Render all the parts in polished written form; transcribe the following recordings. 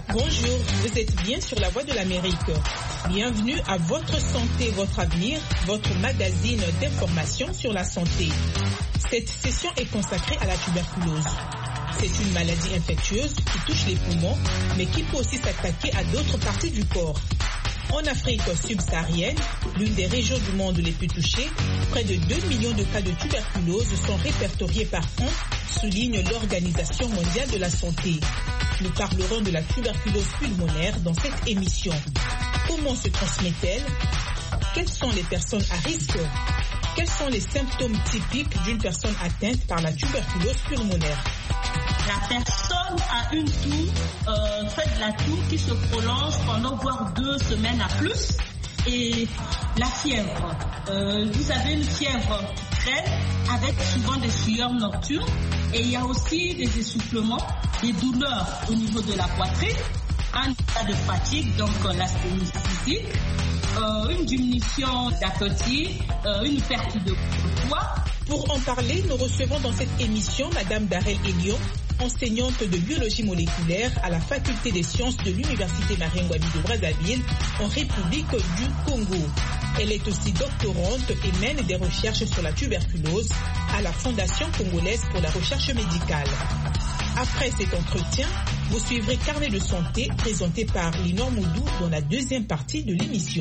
Bonjour, vous êtes bien sur la Voix de l'Amérique. Bienvenue à Votre Santé, Votre Avenir, votre magazine d'information sur la santé. Cette session est consacrée à la tuberculose. C'est une maladie infectieuse qui touche les poumons, mais qui peut aussi s'attaquer à d'autres parties du corps. En Afrique subsaharienne, l'une des régions du monde les plus touchées, près de 2 millions de cas de tuberculose sont répertoriés par an, souligne l'Organisation mondiale de la santé. Nous parlerons de la tuberculose pulmonaire dans cette émission. Comment se transmet-elle? Quelles sont les personnes à risque? Quels sont les symptômes typiques d'une personne atteinte par la tuberculose pulmonaire? La personne a une toux, fait de la toux qui se prolonge pendant voire 2 semaines à plus. Et la fièvre. Vous avez une fièvre frêle avec souvent des sueurs nocturnes. Et il y a aussi des essoufflements, des douleurs au niveau de la poitrine, un état de fatigue, donc l'asthénie physique, une diminution d'appétit, une perte de poids. Pour en parler, nous recevons dans cette émission Madame Darel Elion, enseignante de biologie moléculaire à la faculté des sciences de l'Université Mariengouabi de Brazzaville en République du Congo. Elle est aussi doctorante et mène des recherches sur la tuberculose à la Fondation congolaise pour la recherche médicale. Après cet entretien, vous suivrez Carnet de santé présenté par Linor Moudou dans la deuxième partie de l'émission.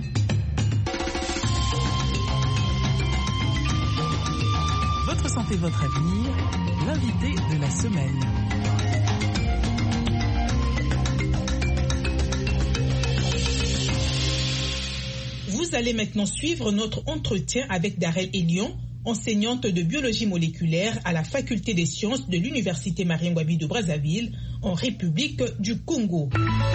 Votre santé, votre avenir, l'invité de la semaine. Vous allez maintenant suivre notre entretien avec Darel Elion, enseignante de biologie moléculaire à la faculté des sciences de l'Université Mariengouabi de Brazzaville en République du Congo.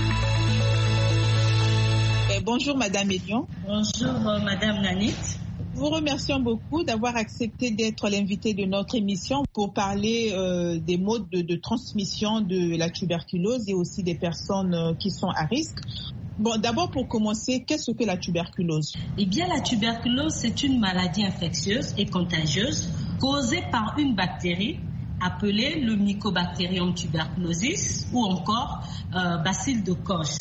Bonjour Madame Elion. Bonjour Madame Nanit. Vous remercions beaucoup d'avoir accepté d'être l'invité de notre émission pour parler des modes de transmission de la tuberculose et aussi des personnes qui sont à risque. Bon, d'abord pour commencer, qu'est-ce que la tuberculose? Eh bien, la tuberculose, c'est une maladie infectieuse et contagieuse causée par une bactérie appelée le Mycobacterium tuberculosis ou encore bacille de Koch.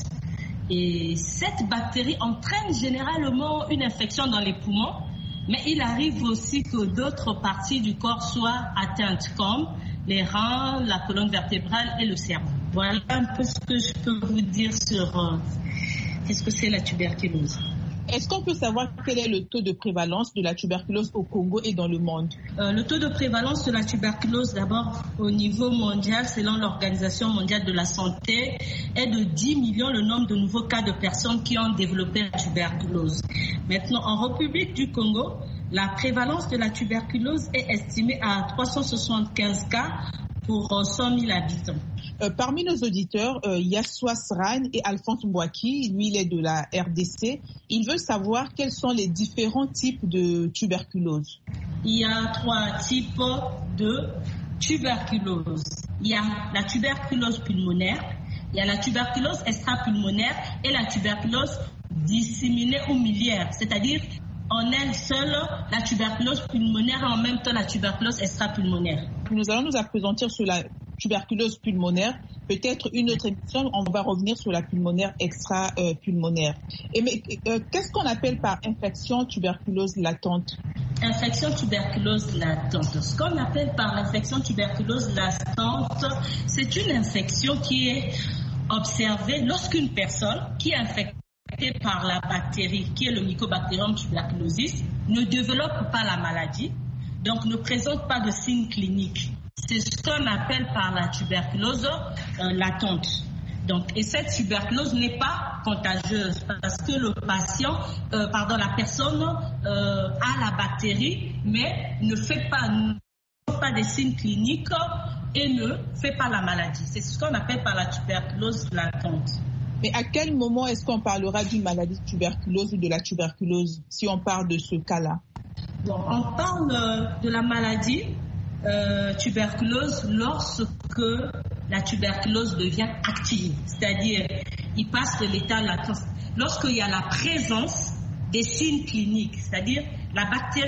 Et cette bactérie entraîne généralement une infection dans les poumons, mais il arrive aussi que d'autres parties du corps soient atteintes, comme les reins, la colonne vertébrale et le cerveau. Voilà un peu ce que je peux vous dire sur qu'est-ce que c'est la tuberculose. Est-ce qu'on peut savoir quel est le taux de prévalence de la tuberculose au Congo et dans le monde? Le taux de prévalence de la tuberculose, d'abord au niveau mondial, selon l'Organisation mondiale de la santé, est de 10 millions le nombre de nouveaux cas de personnes qui ont développé la tuberculose. Maintenant, en République du Congo, la prévalence de la tuberculose est estimée à 375 cas pour 100 000 habitants. Parmi nos auditeurs, il y a Swasran et Alphonse Mbouaki, lui il est de la RDC. Il veut savoir quels sont les différents types de tuberculose. Il y a 3 types de tuberculose. Il y a la tuberculose pulmonaire, il y a la tuberculose extrapulmonaire et la tuberculose disséminée ou miliaire, c'est-à-dire en elle seule la tuberculose pulmonaire et en même temps la tuberculose extrapulmonaire. Nous allons nous appesantir sur la tuberculose pulmonaire. Peut-être une autre émission, on va revenir sur la pulmonaire extra-pulmonaire. Mais qu'est-ce qu'on appelle par infection tuberculose latente? Infection tuberculose latente. Ce qu'on appelle par infection tuberculose latente, c'est une infection qui est observée lorsqu'une personne qui est infectée par la bactérie qui est le Mycobacterium tuberculosis ne développe pas la maladie, donc ne présente pas de signes cliniques. C'est ce qu'on appelle par la tuberculose latente. Donc, et cette tuberculose n'est pas contagieuse parce que la personne a la bactérie mais ne fait pas des signes cliniques et ne fait pas la maladie. C'est ce qu'on appelle par la tuberculose latente. Mais à quel moment est-ce qu'on parlera d'une maladie de tuberculose ou de la tuberculose, si on parle de ce cas-là? Bon, on parle de la maladie tuberculose lorsque la tuberculose devient active, c'est-à-dire il passe de l'état latent. Lorsqu'il y a la présence des signes cliniques, c'est-à-dire la bactérie